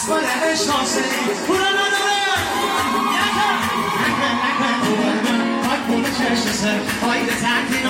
اسفل اشناسه پورا نداره نکن پاک بونه چشم سر هایده تنگی